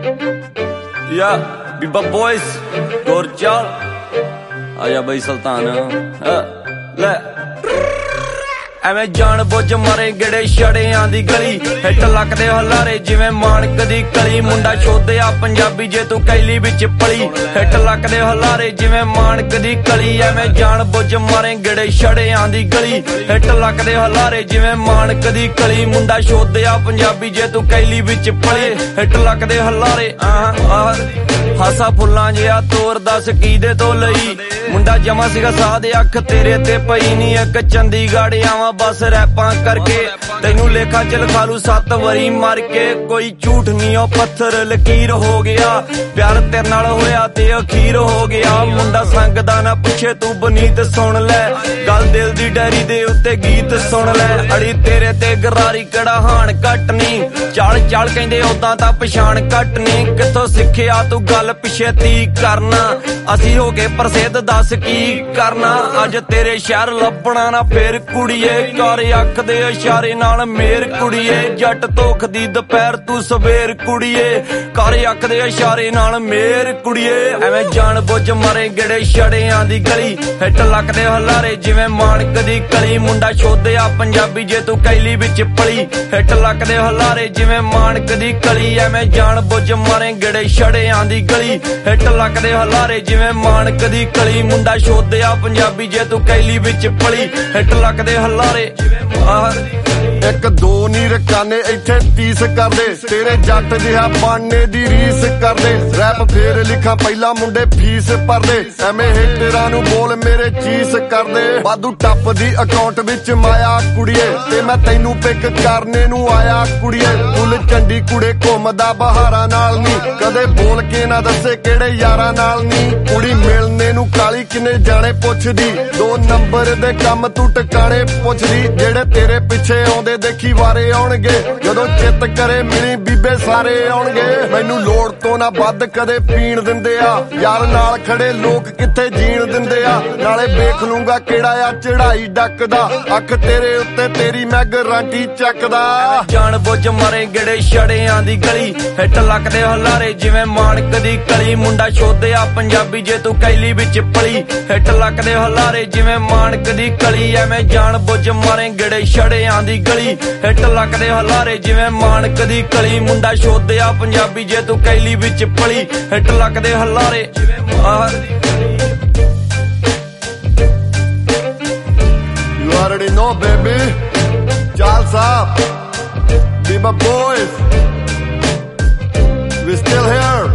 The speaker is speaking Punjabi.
या बीबा बॉयज गौर चाल आजा बई सुल्तान ले ਐਵੇਂ ਜਾਣ ਬੁੱਝ ਮਾਰੇ ਗੇੜੇ ਛੜਿਆਂ ਦੀ ਗਲੀ ਹਿੱਟ ਲੱਗਦੇ ਹਲਾਰੇ ਜਿਵੇਂ ਮਾਨਕ ਦੀ ਕਲੀ ਮੁੰਡਾ ਛੋਦਿਆ ਪੰਜਾਬੀ ਜੇ ਤੂੰ ਕੈਲੀ ਵਿੱਚ ਪਲੀ ਹਿੱਟ ਲੱਗਦੇ ਹਲਾਰੇ ਜਿਵੇਂ ਮਾਨਕ ਦੀ ਕਲੀ ਐਵੇਂ ਜਾਣ ਬੁੱਝ ਮਾਰੇ ਗੇੜੇ ਛੜਿਆਂ ਦੀ ਗਲੀ ਹਿੱਟ ਲੱਗਦੇ ਹਲਾਰੇ ਜਿਵੇਂ ਮਾਨਕ ਦੀ ਕਲੀ ਮੁੰਡਾ ਛੋਦਿਆ ਪੰਜਾਬੀ ਜੇ ਤੂੰ ਕੈਲੀ ਵਿੱਚ ਪਲੀ ਹਿੱਟ ਲੱਗਦੇ ਹਲਾਰੇ ਹਾਸਾ ਫੁੱਲਾਂ ਜਿਹਾ ਤੋਰ ਦੱਸ ਕੀਦੇ ਤੋਂ ਲਈ ਮੁੰਡਾ ਜਮਾ ਸੀਗਾ ਸਾਹ ਦੇ ਅੱਖ ਤੇਰੇ ਤੇ ਪਈ ਨੀ ਇੱਕ ਚੰਡੀਗੜ੍ਹ ਆਵਾਂ बस रैपां करके तेनू लेखा च लिखा लू 7 वारी मर के कोई झूठ नहीं ओ पत्थर लकीर हो गया प्यार तेरे नाल होया ते अखीर हो गया मुंडा संगदा ना पुछे तू बनीत सुन ले गल दिल दी डायरी दे उत्ते गीत सुन ले अड़ी तेरे ते गरारी कड़ा हान घट नहीं चल चल कहंदे उदां तां पछाण घट नहीं कित्थों सिक्खिया तू गल पिछे ती करना असी हो गए प्रसिद्ध दस की करना अज तेरे शहर लभना ना फिर कुड़िए ਕਰ ਅੱਖ ਦੇ ਇਸ਼ਾਰੇ ਨਾਲ ਮੇਰ ਕੁੜੀਏ ਜੱਟ ਧੋਖ ਦੀ ਦੁਪਹਿਰ ਤੂੰ ਸਵੇਰ ਕੁੜੀਏ ਕਰ ਅੱਖ ਦੇ ਇਸ਼ਾਰੇ ਨਾਲ ਮੇਰ ਕੁੜੀਏ ਐਵੇਂ ਜਾਣ ਬੁੱਝ ਮਾਰੇ ਗੇੜੇ ਛੜਿਆਂ ਦੀ ਗਲੀ ਹਿੱਟ ਲੱਗਦੇ ਹਲਾਰੇ ਜਿਵੇਂ ਮਾਨਕ ਦੀ ਕਲੀ ਮੁੰਡਾ ਛੋਦਿਆ ਪੰਜਾਬੀ ਜੇ ਤੂੰ ਕੈਲੀ ਵਿੱਚ ਪਲੀ ਹਿੱਟ ਲੱਗਦੇ ਹਲਾਰੇ ਜਿਵੇਂ ਮਾਨਕ ਦੀ ਕਲੀ ਐਵੇਂ ਜਾਣ ਬੁੱਝ ਮਾਰੇ ਗੇੜੇ ਛੜਿਆਂ ਦੀ ਗਲੀ ਹਿੱਟ ਲੱਗਦੇ ਹਲਾਰੇ ਜਿਵੇਂ ਮਾਨਕ ਦੀ ਕਲੀ ਮੁੰਡਾ ਛੋਦਿਆ ਪੰਜਾਬੀ ਜੇ ਤੂੰ ਕੈਲੀ ਵਿੱਚ ਪਲੀ ਹਿੱਟ ਲੱਗਦੇ ਹਲਾਰੇ ਇੱਕ ਦੋ ਨੀ ਰਕਾਨੇ ਇੱਥੇ 30 ਕਰਦੇ ਤੇਰੇ ਜੱਟ ਜਿਹਾ ਬਾਣੇ ਦੀ ਰੀਸ ਕਰਦੇ ਰੈਪ ਫੇਰ ਲਿਖਾਂ ਪਹਿਲਾਂ ਮੁੰਡੇ ਫੀਸ ਭਰਦੇ ਐਵੇਂ ਹੇਟਰਾਂ ਨੂੰ ਬੋਲ ਮੇਰੇ ਚੀਸ ਕਰਦੇ ਵਾਧੂ ਟੱਪ ਦੀ ਅਕਾਊਂਟ ਵਿੱਚ ਮਾਇਆ ਕੁੜੀਏ ਤੇ ਮੈਂ ਤੈਨੂੰ ਪਿਕ ਕਰਨੇ ਨੂੰ ਆਇਆ ਕੁੜੀਏ ਫੁੱਲ ਚੰਡੀ ਕੁੜੇ ਘੁੰਮਦਾ ਬਹਾਰਾਂ ਨਾਲ ਨੀ ਕਦੇ ਬੋਲ ਕੇ ਨਾ ਦੱਸੇ ਕਿਹੜੇ ਯਾਰਾਂ ਨਾਲ ਨੀ ਕੁੜੀ ਮਿਲਨੇ ਨੂੰ ਕਾਲੀ ਕਿੰਨੇ ਜਾਣੇ ਪੁੱਛਦੀ 2 ਨੰਬਰ ਦੇ ਕੰਮ ਤੂੰ ਟਿਕਾਣੇ ਪੁੱਛਦੀ ਜਿਹੜੇ ਤੇਰੇ ਪਿੱਛੇ ਆਉਂਦੇ ਦੇਖੀ ਵਾਰੇ ਆਉਣਗੇ ਜਦੋਂ ਚਿੱਤ ਕਰੇ ਮਿਲੀ ਬੀਬੇ ਸਾਰੇ ਆਉਣਗੇ ਮੈਨੂੰ ਲੋੜ ਤੋਂ ਨਾ ਵੱਧ ਕਦੇ ਪੀਣ ਦਿੰਦੇ ਆ ਯਾਰ ਨਾਲ ਖੜੇ ਲੋਕ ਕਿੱਥੇ ਜੀਣ ਦਿੰਦੇ ਆ ਨਾਲੇ ਵੇਖ ਲੂੰਗਾ ਕਿਹੜਾ ਆ ਚੜਾਈ ਡੱਕਦਾ ਅੱਖ ਤੇਰੇ ਉੱਤੇ ਤੇਰੀ ਮੈਂ ਗਾਰੰਟੀ ਚੱਕਦਾ ਜਾਣ ਬੁੱਝ ਮਾਰੇ ਗੇੜੇ ਛੜਿਆਂ ਦੀ ਗਲੀ ਹਿੱਟ ਲੱਗਦੇ ਹਲਾਰੇ ਜਿਵੇਂ ਮਾਨਕ ਦੀ ਕਲੀ ਮੁੰਡਾ ਛੋਦਿਆ ਪੰਜਾਬੀ ਜੇ ਤੂੰ ਕੈਲੀ ਵਿੱਚ ਪਲੀ ਹਿੱਟ ਲੱਗਦੇ ਹਲਾਰੇ ਜਿਵੇਂ ਮਾਨਕ ਦੀ ਕਲੀ ਐਵੇਂ ਜਾਣ ਬੁੱਝ ਮਾਰੇ ਗੇੜੇ ਛੜਿਆਂ ਦੀ ਗਲੀ ਹਿੱਟ ਲੱਗਦੇ ਹਲਾਰੇ ਜਿਵੇਂ ਮਾਨਕ ਦੀ ਕਲੀ ਮੁੰਡਾ ਛੋਦਿਆ ਪੰਜਾਬੀ ਜੇ ਤੂੰ ਕੈਲੀ ਵਿੱਚ ਪਲੀ ਹਿੱਟ ਲੱਗਦੇ ਹਲਾਰੇ You already know baby Charles up Biba boys We still here